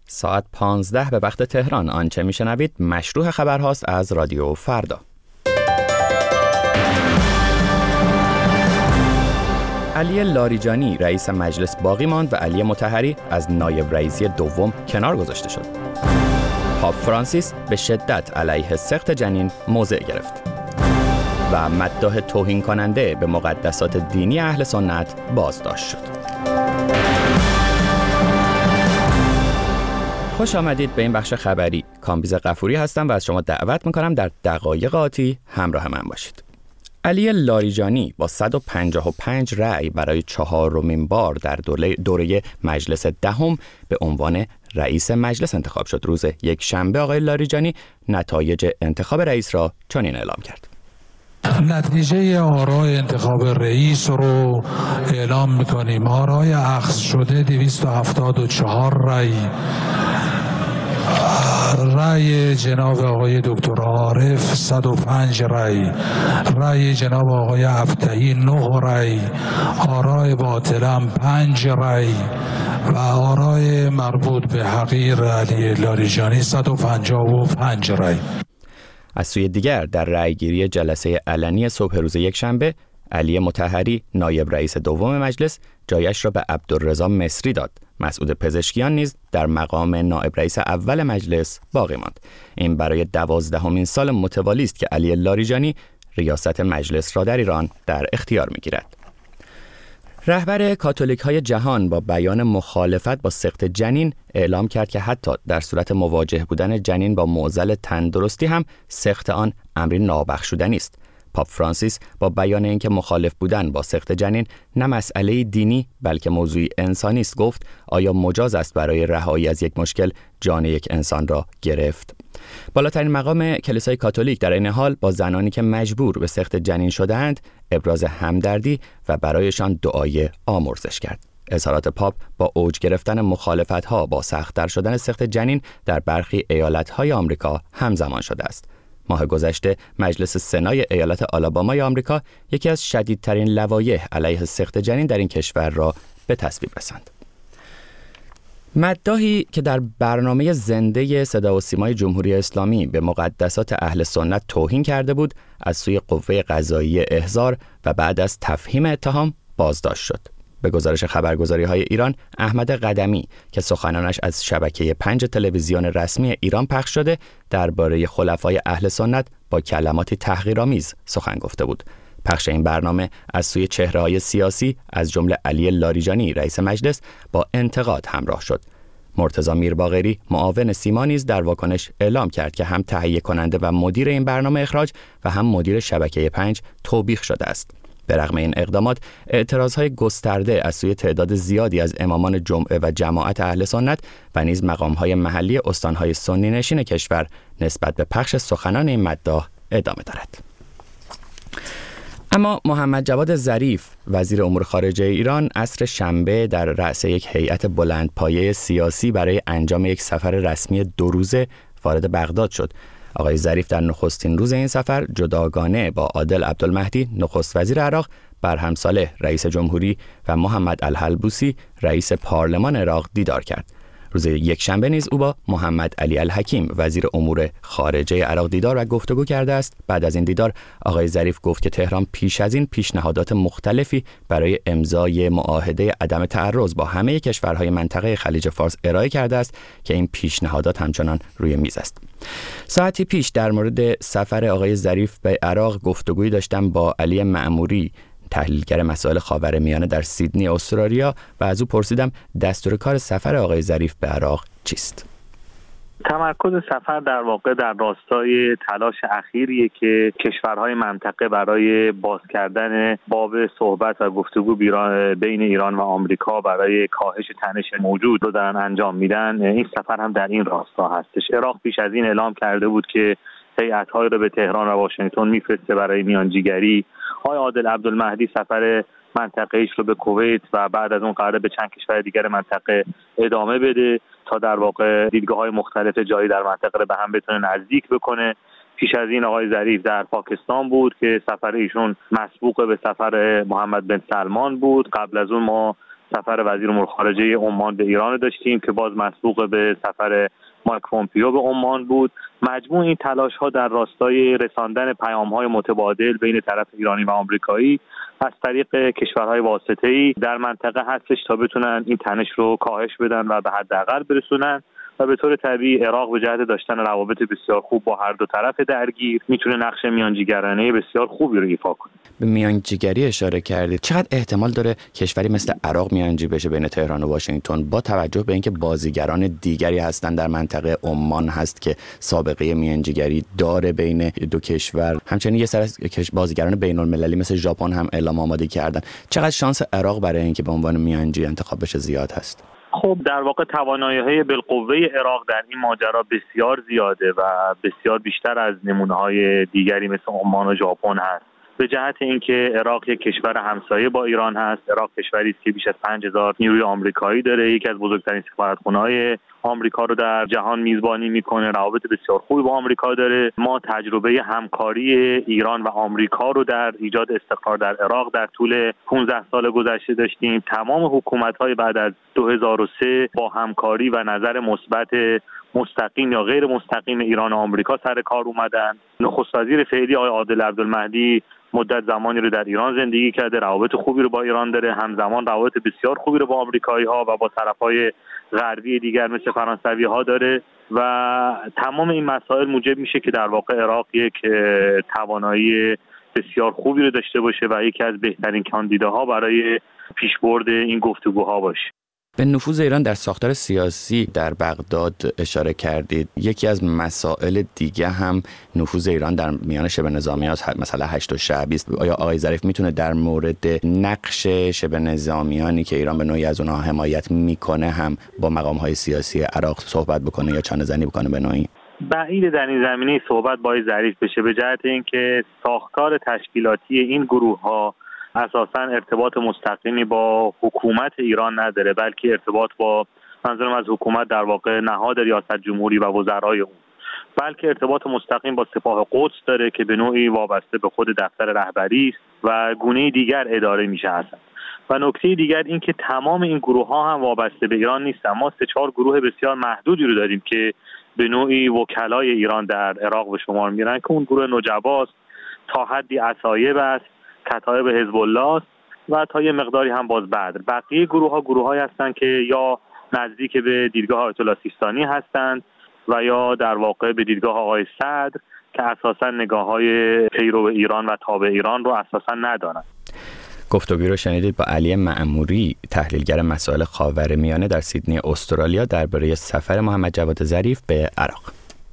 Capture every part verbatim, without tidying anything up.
ساعت پانزده به وقت تهران. آنچه میشنوید مشروع خبرهاست از رادیو فردا. علی لاریجانی رئیس مجلس باقی ماند و علی مطهری از نایب رئیسی دوم کنار گذاشته شد. پاپ فرانسیس به شدت علیه سقط جنین موضع گرفت و مداح توهین کننده به مقدسات دینی اهل سنت بازداشت شد. خوش آمدید به این بخش خبری. کامبیز غفوری هستم و از شما دعوت میکنم در دقایق آتی همراه من باشید. علی لاریجانی با صد و پنجاه و پنج رأی برای چهارمین بار در دوره, دوره مجلس دهم به عنوان رئیس مجلس انتخاب شد. روز یک شنبه آقای لاریجانی نتایج انتخاب رئیس را چنین اعلام کرد. نتیجه آرای انتخاب رئیس رو اعلام میکنیم. آرای اخذ شده دویست و هفتاد و چهار رأی. رأی جناب آقای دکتر عارف صد و پنج رأی، رأی جناب آقای افتحی نه رأی، آرای باطلم پنج رأی و آرای مربوط به حقیر علی لاریجانی صد و پنجاه و پنج رأی. از سوی دیگر در رأیگیری جلسه علنی صبح روز یکشنبه، علی مطهری نایب رئیس دوم مجلس جایش را به عبدالرضا مصری داد. مسعود پزشکیان نیز در مقام نایب رئیس اول مجلس باقی ماند. این برای دوازدهمین سال متوالی است که علی لاریجانی ریاست مجلس را در ایران در اختیار می‌گیرد. رهبر کاتولیک‌های جهان با بیان مخالفت با سقط جنین اعلام کرد که حتی در صورت مواجه بودن جنین با معضل تندرستی هم سقط آن امری نابخشودنی است. پاپ فرانسیس با بیان اینکه مخالف بودن با سقط جنین نه مسئله دینی بلکه موضوعی انسانی است گفت آیا مجاز است برای رهایی از یک مشکل جان یک انسان را گرفت؟ بالاترین مقام کلیسای کاتولیک در این حال با زنانی که مجبور به سقط جنین شده‌اند ابراز همدردی و برایشان دعای آمرزش کرد. اظهارات پاپ با اوج گرفتن مخالفت‌ها با سخت‌تر شدن سقط جنین در برخی ایالت‌های آمریکا همزمان شده است. ماه گذشته مجلس سنای ایالت آلابامای آمریکا یکی از شدیدترین لوایح علیه سقط جنین در این کشور را به تصویب رساند. مداحی که در برنامه زنده صدا و سیمای جمهوری اسلامی به مقدسات اهل سنت توهین کرده بود، از سوی قوه قضاییه احضار و بعد از تفهیم اتهام بازداشت شد. به گزارش خبرگزاری‌های ایران، احمد قدمی که سخنانش از شبکه پنج تلویزیون رسمی ایران پخش شده، درباره خلفای اهل سنت با کلماتی تحقیرآمیز سخن گفته بود. پخش این برنامه از سوی چهره‌های سیاسی از جمله علی لاریجانی رئیس مجلس با انتقاد همراه شد. مرتضی میرباقری معاون سیما نیز در واکنش اعلام کرد که هم تهیه کننده و مدیر این برنامه اخراج و هم مدیر شبکه پنج توبیخ شده است. به رغم این اقدامات، اعتراضهای گسترده از سوی تعداد زیادی از امامان جمعه و جماعت اهل سنت و نیز مقام‌های محلی استان‌های سنی نشین کشور نسبت به پخش سخنان این مداح ادامه دارد. اما محمد جواد ظریف وزیر امور خارجه ایران عصر شنبه در رأس یک هیئت بلندپایه سیاسی برای انجام یک سفر رسمی دو روزه وارد بغداد شد. آقای ظریف در نخستین روز این سفر جداگانه با عادل عبدالمهدی نخست وزیر عراق، برهم صالح رئیس جمهوری و محمد الحلبوسی رئیس پارلمان عراق دیدار کرد. روز یکشنبه نیز او با محمد علی الحکیم وزیر امور خارجه عراق دیدار و گفتگو کرده است. بعد از این دیدار آقای ظریف گفت که تهران پیش از این پیشنهادات مختلفی برای امضای معاهده عدم تعرض با همه کشورهای منطقه خلیج فارس ارائه کرده است که این پیشنهادات همچنان روی میز است. ساعتی پیش در مورد سفر آقای ظریف به عراق گفتگویی داشتم با علی معموری، تحلیلگر مسائل خاورمیانه در سیدنی استرالیا، و از او پرسیدم دستور کار سفر آقای ظریف به عراق چیست؟ تمرکز سفر در واقع در راستای تلاش اخیریه که کشورهای منطقه برای باز کردن باب صحبت و گفتگو بین ایران و آمریکا برای کاهش تنش موجود رو دارن انجام میدن. این سفر هم در این راستا هستش. عراق پیش از این اعلام کرده بود که هیئت‌هایی رو به تهران و واشنگتن میفرسته برای میانجیگری. آقای عادل عبدالمهدی سفر منطقه‌ایش رو به کویت و بعد از اون قراره به چند کشور دیگر منطقه ادامه بده تا در واقع دیدگاه‌های مختلف جایی در منطقه رو به هم بتونه نزدیک بکنه. پیش از این آقای ظریف در پاکستان بود که سفر ایشون مسبوق به سفر محمد بن سلمان بود. قبل از اون ما سفر وزیر امور خارجه عمان به ایران داشتیم که باز مسبوق به سفر مایک پومپیو به عمان بود. مجموع این تلاش‌ها در راستای رساندن پیام‌های متبادل بین طرف ایرانی و آمریکایی از طریق کشورهای واسطه‌ای در منطقه هستش تا بتونن این تنش رو کاهش بدن و به حداقل برسونن و به طور طبیعی عراق به جهت داشتن روابط بسیار خوب با هر دو طرف درگیر میتونه نقش میانجیگرانه بسیار خوبی رو ایفا کنه. به میانجیگری اشاره کردید. چقدر احتمال داره کشوری مثل عراق میانجی بشه بین تهران و واشنگتن با توجه به اینکه بازیگران دیگری هستن در منطقه؟ عمان هست که سابقه میانجیگری داره بین دو کشور. همچنین یه سری از بازیگران بین‌المللی مثل ژاپن هم اعلام آمادگی کردن. چقدر شانس عراق برای اینکه به عنوان میانجی انتخاب بشه زیاد هست؟ خب در واقع توانایی‌های بالقوه عراق در این ماجرا بسیار زیاده و بسیار بیشتر از نمونه‌های دیگری مثل عمان و ژاپن هست. به جهت اینکه عراق یک کشور همسایه با ایران هست. عراق کشوری است که بیش از پنج هزار نیروی آمریکایی داره، یکی از بزرگترین سفارتخانه‌های آمریکا رو در جهان میزبانی میکنه، روابط بسیار خوبی با آمریکا داره. ما تجربه همکاری ایران و آمریکا رو در ایجاد استقرار در عراق در طول پانزده سال گذشته داشتیم. تمام حکومت‌های بعد از دو هزار و سه با همکاری و نظر مثبت مستقیم یا غیر مستقیم ایران و آمریکا سر کار اومدن. نخست وزیر فعلی آقای عادل عبدالمهدی مدت زمانی رو در ایران زندگی کرده، روابط خوبی رو با ایران داره، همزمان روابط بسیار خوبی رو با آمریکایی‌ها و با طرف‌های غربی دیگر مثل فرانسوی‌ها داره و تمام این مسائل موجب میشه که در واقع عراق یک توانایی بسیار خوبی رو داشته باشه و یکی از بهترین کاندیداها برای پیشبرد این گفتگوها باشه. به نفوذ ایران در ساختار سیاسی در بغداد اشاره کردید. یکی از مسائل دیگه هم نفوذ ایران در میان شبه نظامی‌هاست، مثلا هشت شعبی است. آیا آقای ظریف میتونه در مورد نقش شبه نظامیانی که ایران به نوعی از اونها حمایت میکنه هم با مقام‌های سیاسی عراق صحبت بکنه یا چانه زنی بکنه به نوعی؟ بعید در این زمینه صحبت با آقای ظریف بشه، به جهت اینکه ساختار تشکیلاتی این گروه‌ها اساساً ارتباط مستقیمی با حکومت ایران نداره، بلکه ارتباط با منظورم از حکومت در واقع نهاد ریاست جمهوری و وزرای اون، بلکه ارتباط مستقیم با سپاه قدس داره که به نوعی وابسته به خود دفتر رهبری است و گونه دیگر اداره میشه هستن. و نکته دیگر این که تمام این گروه ها هم وابسته به ایران نیستن. ما سه چهار گروه بسیار محدودی رو داریم که به نوعی وکلای ایران در عراق به شمار میرن که اون گروه نجباست، تا حدی عصایب است، کتایب حزب الله است و تا یه مقداری هم باز بدر. بقیه گروه ها گروه های هستند که یا نزدیک به دیدگاه آیت الله سیستانی هستند و یا در واقع به دیدگاه آقای صدر که اساسا نگاه های پیرو ایران و تابع ایران رو اساسا ندارند. گفتگوی رو شنیدید با علی معموری، تحلیلگر مسائل خاورمیانه در سیدنی استرالیا درباره سفر محمد جواد ظریف به عراق.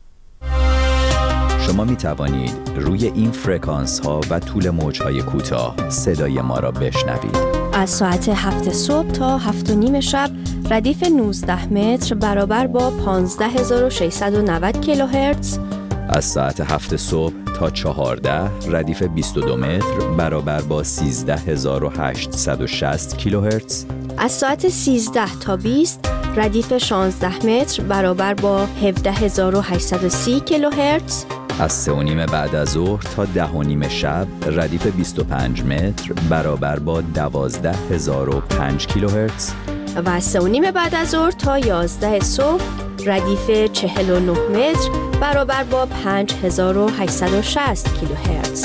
شما می توانید روی این فرکانس ها و طول موج های کوتاه صدای ما را بشنوید. از ساعت هفت صبح تا هفت و نیم شب ردیف نوزده متر برابر با پانزده هزار و ششصد و نود کیلوهرتز. از ساعت هفت صبح تا چهارده ردیف بیست و دو متر برابر با سیزده هزار و هشتصد و شصت کیلوهرتز. از ساعت سیزده تا بیست ردیف شانزده متر برابر با هفده هزار و هشتصد و سی کیلوهرتز. از سه و نیم بعد از ظهر تا ده و نیم شب ردیف بیست و پنج متر برابر با دوازده هزار و پنج کیلوهرتز. و از سه و نیم بعد از ظهر تا یازده صبح ردیف چهل و نه متر برابر با پنج هزار و هشتصد و شصت کیلوهرتز.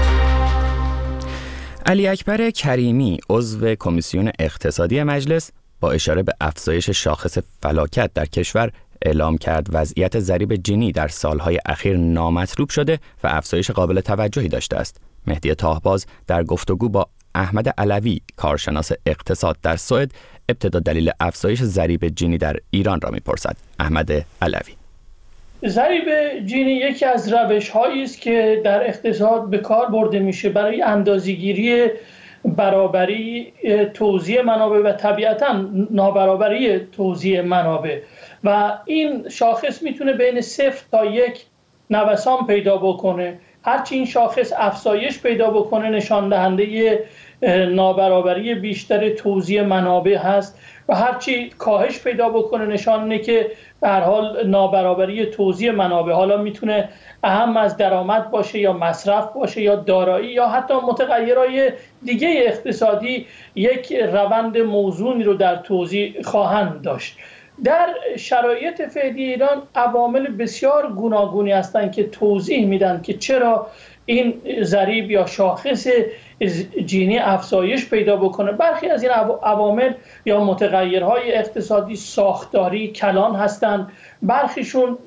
علی اکبر کریمی، عضو کمیسیون اقتصادی مجلس، با اشاره به افزایش شاخص فلاکت در کشور اعلام کرد وضعیت ضریب جینی در سالهای اخیر نامطلوب شده و افزایش قابل توجهی داشته است. مهدی طاهباز در گفتگو با احمد علوی، کارشناس اقتصاد در سوئد، ابتدا دلیل افزایش ضریب جینی در ایران را می‌پرسد. احمد علوی: ضریب جینی یکی از روش‌هایی است که در اقتصاد به کار برده میشه برای اندازه‌گیری برابری توزیع منابع و طبیعتاً نابرابری توزیع منابع و این شاخص میتونه بین صفر تا یک نوسان پیدا بکنه. هرچی این شاخص افزایش پیدا بکنه نشان دهنده نابرابری بیشتر توزیع منابع هست و هرچی کاهش پیدا بکنه نشان اینه که به هر حال نابرابری توزیع منابع، حالا میتونه اهم از درآمد باشه یا مصرف باشه یا دارایی یا حتی متغیرهای دیگه اقتصادی، یک روند موزونی رو در توزیع خواهند داشت. در شرایط فعلی ایران عوامل بسیار گوناگونی هستند که توضیح میدن که چرا این ضریب یا شاخص جینی افزایش پیدا بکنه. برخی از این عوامل یا متغیرهای اقتصادی ساختاری کلان هستند، برخیشون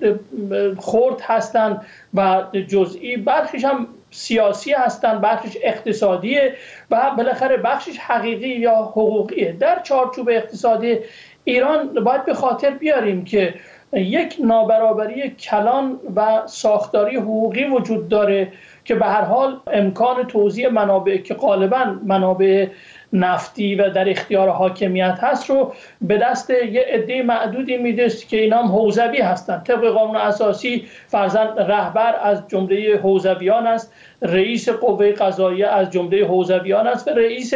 خرد هستند و جزئی، برخیش هم سیاسی هستند، بخشش اقتصادیه و بالاخره بخشش حقیقی یا حقوقیه. در چارچوب اقتصادی ایران باید به خاطر بیاریم که یک نابرابری کلان و ساختاری حقوقی وجود داره که به هر حال امکان توزیع منابع که غالباً منابع نفتی و در اختیار حاکمیت هست رو به دست یه عده معدودی میده که اینا هم حوزوی هستند. طبق قانون اساسی فرضاً رهبر از جمله حوزویان است، رئیس قوه قضاییه از جمله حوزویان است و رئیس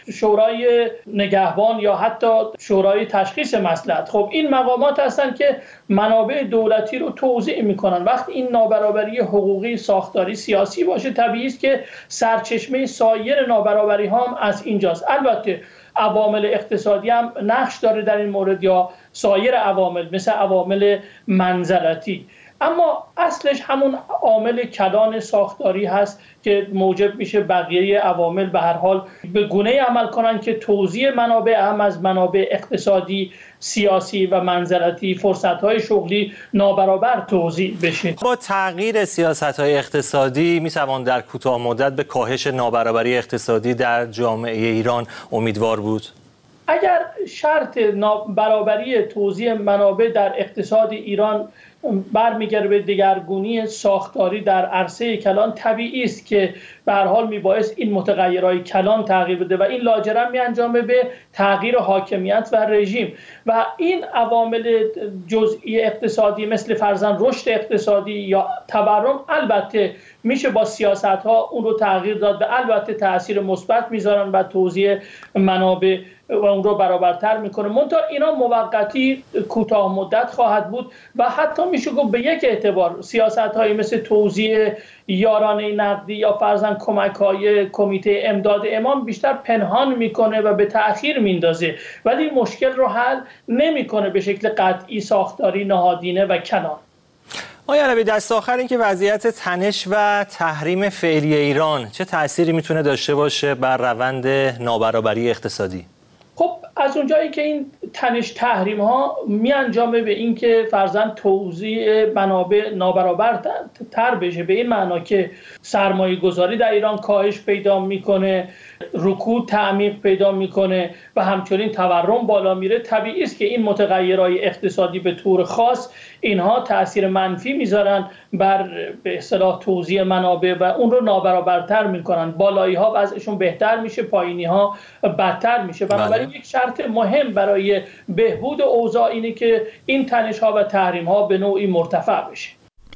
شورای نگهبان یا حتی شورای تشخیص مصلحت. خب این مقامات هستند که منابع دولتی رو توزیع میکنن. وقتی این نابرابری حقوقی، ساختاری، سیاسی باشه، طبیعی است که سرچشمه سایر نابرابری ها هم از اینجاست. البته عوامل اقتصادی هم نقش داره در این مورد یا سایر عوامل مثل عوامل منزلتی، اما اصلش همون عامل کلان ساختاری هست که موجب میشه بقیه عوامل به هر حال به گونه‌ای عمل کنن که توزیع منابع هم از منابع اقتصادی، سیاسی و منزلتی، فرصت‌های شغلی نابرابر توزیع بشه. با تغییر سیاست‌های اقتصادی می‌توان در کوتاه مدت به کاهش نابرابری اقتصادی در جامعه ایران امیدوار بود؟ اگر شرط برابری توزیع منابع در اقتصاد ایران برمیگرده به دگرگونی ساختاری در عرصه کلان، طبیعی است که به هر حال میبایست این متغیرهای کلان تغییر بده و این لاجرم میانجامه به تغییر حاکمیت و رژیم و این عوامل جزئی اقتصادی مثل فرضاً رشد اقتصادی یا تورم البته میشه با سیاست ها اون رو تغییر داد و البته تاثیر مثبت میذارن و توزیع منابع و اون رو برابرتر میکنه. منتها اینا موقتی کوتاه مدت خواهد بود و حتی میشه گفت به یک اعتبار سیاست هایی مثل توزیع یارانه نقدی یا فرضاً کمک های کمیته امداد امام بیشتر پنهان میکنه و به تأخیر میندازه، ولی مشکل رو حل نمیکنه به شکل قطعی، ساختاری، نهادینه و کلان. آقای علوی، دست آخر این که وضعیت تنش و تحریم فعلی ایران چه تأثیری میتونه داشته باشه بر روند نابرابری اقتصادی؟ خب از اونجایی که این تنش تحریم ها می انجامه به این که فرضاً توزیع منابع نابرابر تر بشه، به این معنا که سرمایه گذاری در ایران کاهش پیدا میکنه، رکود تعمیق پیدا میکنه و همچنین تورم بالا میره، طبیعی است که این متغیرهای اقتصادی به طور خاص اینها تأثیر منفی میذارن بر به اصطلاح توزیع منابع و اون رو نابرابرتر میکنن. بالایی ها وضعشون بهتر میشه، پایینی ها بدتر میشه. بنابراین یک شرط مهم برای بهبود اوضاع اینه که این تنش ها و تحریم ها به نوعی مرتفع بشه.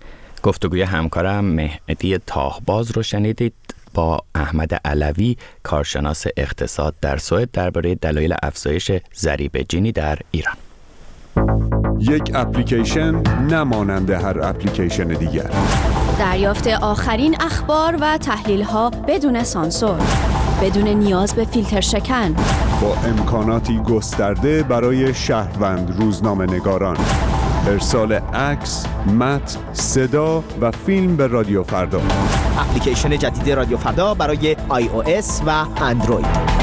گفتگوی همکارم مهدی تاهباز رو شنیدید با احمد علوی، کارشناس اقتصاد در سوئد، درباره دلایل افزایش ضریب جینی در ایران. یک اپلیکیشن نمانند هر اپلیکیشن دیگر. دریافت آخرین اخبار و تحلیل‌ها بدون سانسور، بدون نیاز به فیلتر شکن، با امکاناتی گسترده برای شهروند روزنامه‌نگاران. ارسال عکس، متن، صدا و فیلم به رادیو فردا. اپلیکیشن جدید رادیو فردا برای آی او اس و اندروید.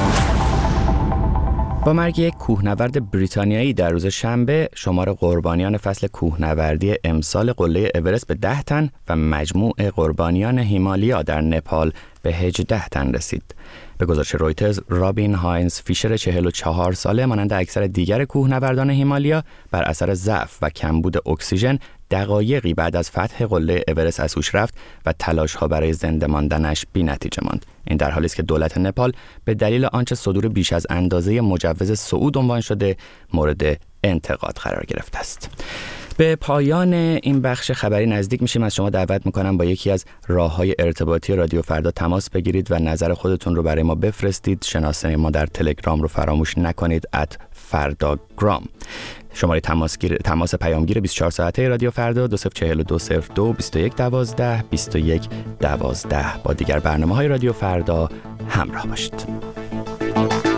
با مرگ یک کوهنورد بریتانیایی در روز شنبه، شمار قربانیان فصل کوهنوردی امسال قله اورست به ده تن و مجموع قربانیان هیمالیا در نپال به هجده تن رسید. به گزارش رویترز، رابین هاینز فیشر چهل و چهار ساله مانند اکثر دیگر کوهنوردان هیمالیا بر اثر ضعف و کمبود اکسیژن دقایقی بعد از فتح قله اورست از هوش رفت و تلاش‌ها برای زنده ماندنش بی‌نتیجه ماند. این در حالی است که دولت نپال به دلیل آنچه صدور بیش از اندازه مجوز صعود عنوان شده مورد انتقاد قرار گرفته است. به پایان این بخش خبری نزدیک میشیم. از شما دعوت میکنم با یکی از راههای ارتباطی رادیو فردا تماس بگیرید و نظر خودتون رو برای ما بفرستید. شناسه ما در تلگرام رو فراموش نکنید ات فرداگرام. شماره تماس گیر... تماس پیامگیر بیست و چهار ساعته رادیو فردا دو صفر چهل و دو صفر دو بیست و یک دوازده بیست و یک دوازده. با دیگر برنامه‌های رادیو فردا همراه باشید.